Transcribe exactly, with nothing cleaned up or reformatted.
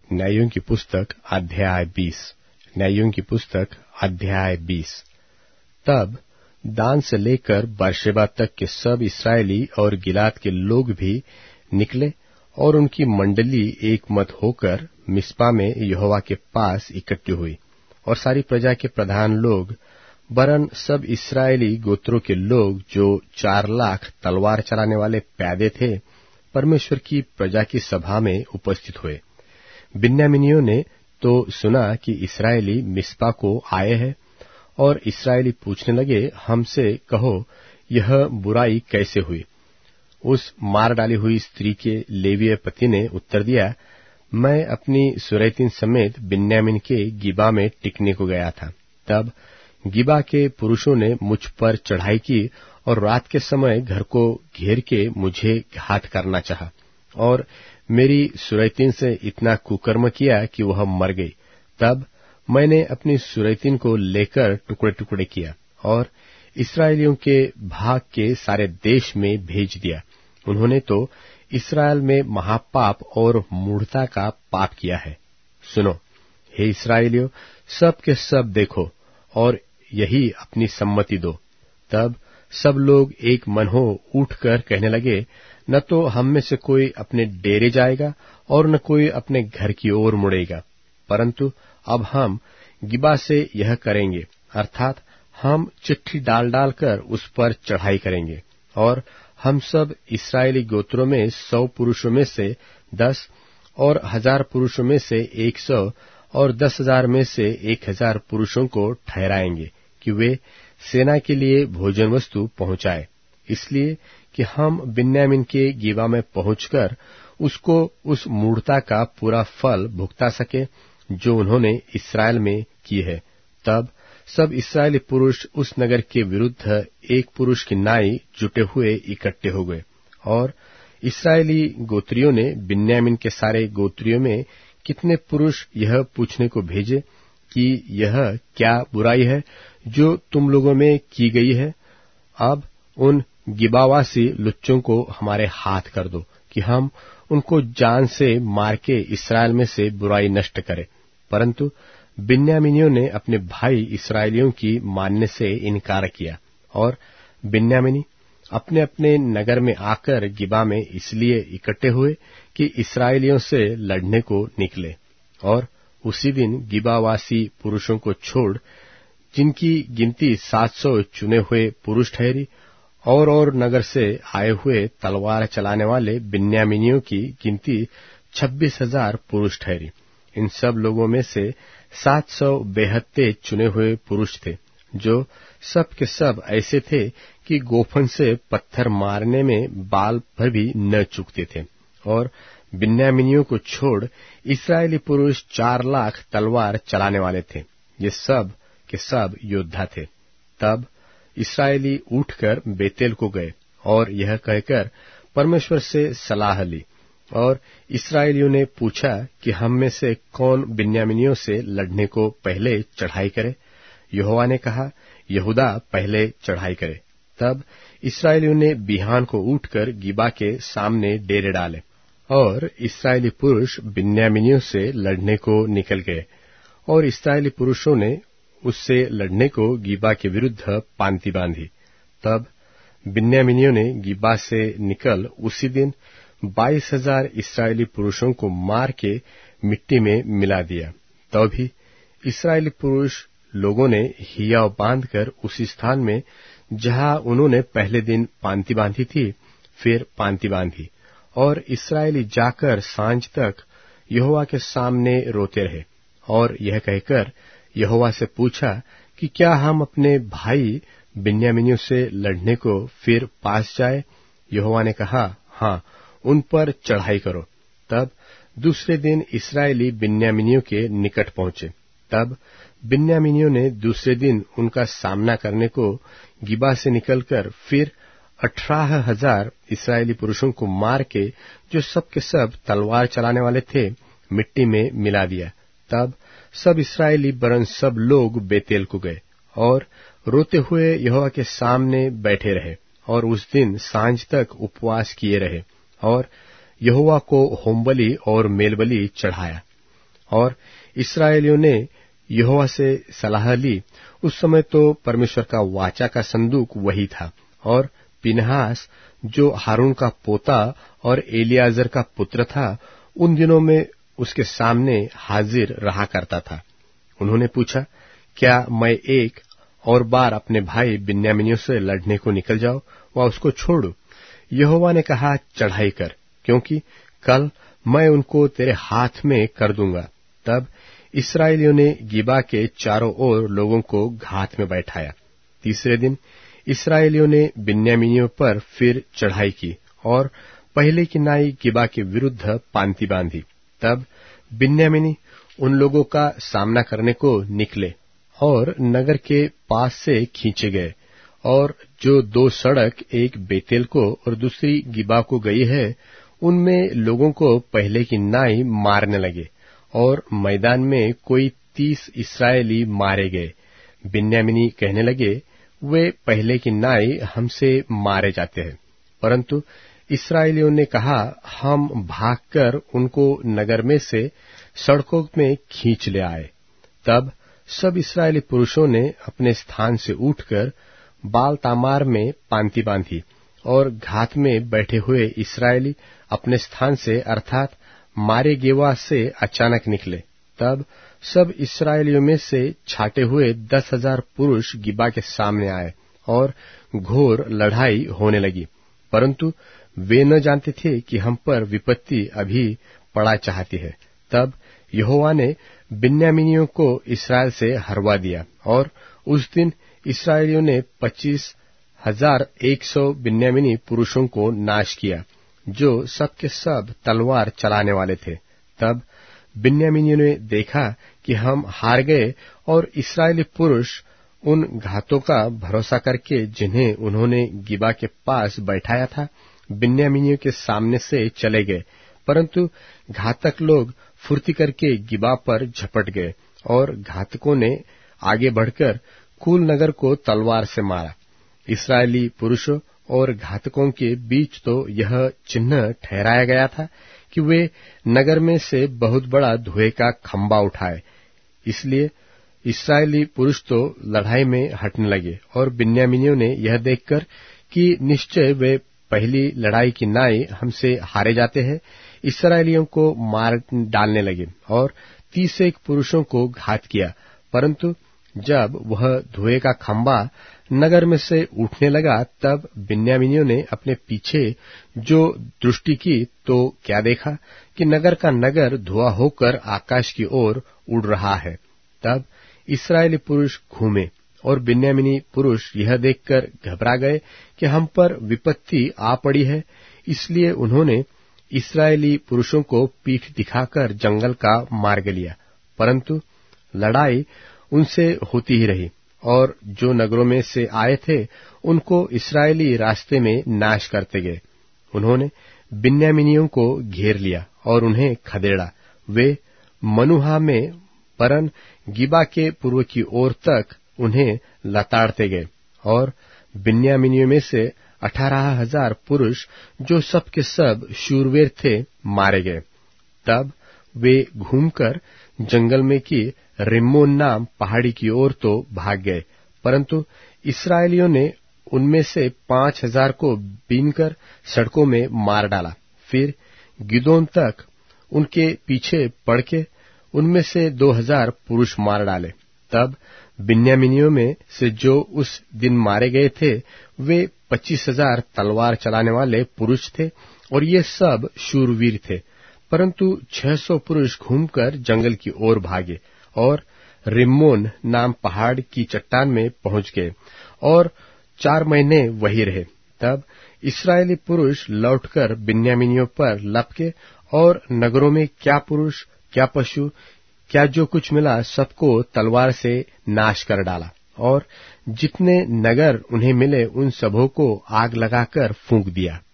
न्यायों की पुस्तक अध्याय बीस। न्यायों की पुस्तक अध्याय बीस। तब दान से लेकर बेर्शेबा तक के सब इस्राएली और गिलाद के लोग भी निकले और उनकी मंडली एक मत होकर मिस्पा में यहोवा के पास इकट्ठी हुई। और सारी प्रजा के प्रधान लोग वरन सब इस्राएली गोत्रों के लोग जो चार लाख तलवार चलाने वाले प्यादे थे, परमेश्वर की प्रजा की सभा में उपस्थित हुए। बिन्यामीनियों ने तो सुना कि इस्राएली मिस्पा को आए हैं, और इस्राएली पूछने लगे, हमसे कहो यह बुराई कैसे हुई। उस मार डाली हुई स्त्री के लेवीय पति ने उत्तर दिया, मैं अपनी सुरैतीन समेत बिन्यामीन के गिबा में टिकने को गया था। तब गिबा के पुरुषों ने मुझ पर चढ़ाई की और रात के समय घर को घेर के मुझे घात करना चाहा, और मेरी सुरैतीन से इतना कुकर्म किया कि वह मर गई। तब मैंने अपनी सुरैतीन को लेकर टुकड़े टुकड़े किया और इस्राएलियों के भाग के सारे देश में भेज दिया। उन्होंने तो इस्राएल में महापाप और मूढ़ता का पाप किया है। सुनो हे इस्राएलियों, सब के सब देखो और यही अपनी सम्मति दो। तब सब लोग एक मन हो उठकर कहने लगे, न तो हम में से कोई अपने डेरे जाएगा और न कोई अपने घर की ओर मुड़ेगा, परंतु अब हम गिबा से यह करेंगे, अर्थात हम चिट्ठी डाल डालकर उस पर चढ़ाई करेंगे। और हम सब इस्राएली गोत्रों में सौ पुरुषों में से दस और हजार पुरुषों में से एक सौ और दस हजार में से एक हजार पुरुषों को ठहराएंगे कि वे सेना के लिए भोजन वस्तु पहुंचाए, इसलिए कि हम बिन्यामीन के गिबा में पहुंचकर उसको उस मूढ़ता का पूरा फल भुगता सके जो उन्होंने इस्राएल में की है। तब सब इस्राएली पुरुष उस नगर के विरुद्ध एक पुरुष की नाई जुटे हुए इकट्ठे हो गए। और इस्राएली गोत्रियों ने बिन्यामीन के सारे गोत्रियों में कितने पुरुष यह पूछने को भेजे कि यह क्या बुराई है जो तुम लोगों में की गई है। अब उन गिबावासी लुच्चों को हमारे हाथ कर दो कि हम उनको जान से मार के इस्राएल में से बुराई नष्ट करें। परंतु बिन्यामीनियों ने अपने भाई इस्राएलियों की मानने से इनकार किया, और बिन्यामीनी अपने अपने नगर में आकर गिबा में इसलिए इकट्ठे हुए कि इस्राएलियों से लड़ने को निकले। और उसी दिन गिबावासी पुरुषों को छोड़, जिनकी गिनती सात सौ चुने हुए पुरुष ठहरी, और और नगर से आए हुए तलवार चलाने वाले बिन्यामीनियों की गिनती छब्बीस हजार पुरुष ठहरी। इन सब लोगों में से सात सौ बेहत्ते चुने हुए पुरुष थे, जो सब के सब ऐसे थे कि गोफन से पत्थर मारने में बाल भर भी न चूकते थे। और बिन्यामीनियों को छोड़ इस्राएली पुरुष चार लाख तलवार चलाने वाले थे, ये सब के सब योद्धा थे। तब इस्राएली उठकर बेतेल को गए और यह कहकर परमेश्वर से सलाह ली। और इस्राएलियों ने पूछा कि हम में से कौन बिन्यामीनियों से लड़ने को पहले चढ़ाई करे। यहोवा ने कहा, यहूदा पहले चढ़ाई करे। तब इस्राएलियों ने बिहान को उठकर गिबा के सामने डेरे डाले, और इस्राएली पुरुष बिन्यामीनियों से लड़ने को निकल गए। और इस्राएली पुरुषों ने उससे लड़ने को गिबा के विरुद्ध पांति बांधी। तब बिन्यामीनियों ने गिबा से निकल उसी दिन बाईस हजार इस्राएली पुरुषों को मार के मिट्टी में मिला दिया। तब भी इस्राएली पुरुष लोगों ने हियाव बांधकर उसी स्थान में जहां उन्होंने पहले दिन पांति बांधी थी, फिर पांति बांधी। और इस्राएली जाकर सांझ तक यहोवा के सामने रोते रहे, और यह कहकर यहोवा से पूछा कि क्या हम अपने भाई बिन्यामीनियों से लड़ने को फिर पास जाए। यहोवा ने कहा, हाँ, उन पर चढ़ाई करो। तब दूसरे दिन इस्राएली बिन्यामीनियों के निकट पहुंचे। तब बिन्यामीनियों ने दूसरे दिन उनका सामना करने को गिबा से निकलकर फिर अठारह हजार इस्राएली पुरुषों को मार के, जो सब के सब तलवार चलाने वाले थे, मिट्टी में मिला दिया। तब सब इस्राएली वरन सब लोग बेतेल को गए और रोते हुए यहोवा के सामने बैठे रहे, और उस दिन सांझ तक उपवास किए रहे, और यहोवा को होमबलि और मेलबलि चढ़ाया। और इस्राएलियों ने यहोवा से सलाह ली। उस समय तो परमेश्वर का वाचा का संदूक वही था, और पिनहास जो हारून का पोता और एलियाजर का पुत्र था, उन दिनों में उसके सामने हाजिर रहा करता था। उन्होंने पूछा, क्या मैं एक और बार अपने भाई बिन्यामीनियों से लड़ने को निकल जाऊं व उसको छोड़ूं? यहोवा ने कहा, चढ़ाई कर, क्योंकि कल मैं उनको तेरे हाथ में कर दूंगा। तब इस्राएलियों ने गिबा के चारों ओर लोगों को घात में बैठाया। तीसरे दिन इस्राएलियों ने बिन्यामीनियों पर फिर चढ़ाई की और पहले की नाई गिबा के विरुद्ध पांति बांधी। तब बिन्यामीनी उन लोगों का सामना करने को निकले और नगर के पास से खींचे गए, और जो दो सड़क, एक बेतेल को और दूसरी गिबा को गई है, उनमें लोगों को पहले की नाई मारने लगे, और मैदान में कोई तीस इस्राएली मारे गए। बिन्यामीनी कहने लगे, वे पहले की नाई हमसे मारे जाते हैं। परंतु इस्राएलियों ने कहा, हम भागकर उनको नगर में से सड़कों में खींच ले आए। तब सब इस्राएली पुरुषों ने अपने स्थान से उठकर बाल तामार में पांति बांधी, और घात में बैठे हुए इस्राएली अपने स्थान से अर्थात मारे गेवा से अचानक निकले। तब सब इस्राएलियों में से छाटे हुए दस हजार पुरुष गिबा के सामने आए, और घोर लड़ाई होने लगी। परंतु वे न जानते थे कि हम पर विपत्ति अभी पड़ा चाहती है। तब यहोवा ने बिन्यामीनियों को इस्राएल से हरवा दिया, और उस दिन इस्राएलियों ने पच्चीस हजार एक सौ बिन्यामीनी पुरुषों को नाश किया, जो सब के सब तलवार चलाने वाले थे। तब बिन्यामीनियों ने देखा कि हम हार गए, और इस्राएली पुरुष उन घातों का भरोसा करके जिन्हें उन्होंने गिबा के पास बैठाया था, बिन्यामीनियों के सामने से चले गए। परंतु घातक लोग फुर्ती करके गिबा पर झपट गए, और घातकों ने आगे बढ़कर कूल नगर को तलवार से मारा। इस्राएली पुरुषों और घातकों के बीच तो यह चिन्ह ठहराया गया था कि वे नगर में से बहुत बड़ा धुएं का खंबा उठाए। इसलिए इस्राएली पुरुष तो लड़ाई में हटने लगे, और बिन्यामीनियों ने यह देखकर कि निश्चय वे पहली लड़ाई की नाई हमसे हारे जाते हैं, इस्राएलियों को मार डालने लगे और तीस एक पुरुषों को घात किया। परंतु जब वह धुएं का खंबा नगर में से उठने लगा, तब बिन्यामीनियों ने अपने पीछे जो दृष्टि की तो क्या देखा कि नगर का नगर धुआं होकर आकाश की ओर उड़ रहा है। तब इस्राएली पुरुष घूमे, और बिन्यामीनी पुरुष यह देखकर घबरा गए कि हम पर विपत्ति आ पड़ी है। इसलिए उन्होंने इस्राएली पुरुषों को पीठ दिखाकर जंगल का मार्ग लिया। परंतु लड़ाई उनसे होती ही रही, और जो नगरों में से आए थे उनको इस्राएली रास्ते में नाश करते गए। उन्होंने बिन्यामीनियों को घेर लिया और उन्हें खदेड़ा। वे मनुहा में परन गिबा के पूर्व की ओर तक उन्हें लताड़ते गए, और बिन्यामीनियों में से अठारह हजार पुरुष जो सब के सब शूरवीर थे मारे गए। तब वे घूमकर जंगल में की रिम्मोन नाम पहाड़ी की ओर तो भाग गए, परंतु इस्राएलियों ने उनमें से पांच हजार को बीनकर सड़कों में मार डाला। फिर गिदोन तक उनके पीछे पड़ के उनमें से दो हजार पुरुष मार डाले। तब बिन्यामीनियों में से जो उस दिन मारे गए थे वे पच्चीस हजार तलवार चलाने वाले पुरुष थे, और ये सब शूरवीर थे। परंतु छह सौ पुरुष घूमकर जंगल की ओर भागे और रिम्मोन नाम पहाड़ की चट्टान में पहुंच गए, और चार महीने वही रहे। तब इस्राएली पुरुष लौटकर बिन्यामीनियों पर लपके, और नगरों में क्या पुरुष, क्या पशु, क्या जो कुछ मिला सबको तलवार से नाश कर डाला, और जितने नगर उन्हें मिले उन सबों को आग लगाकर फूंक दिया।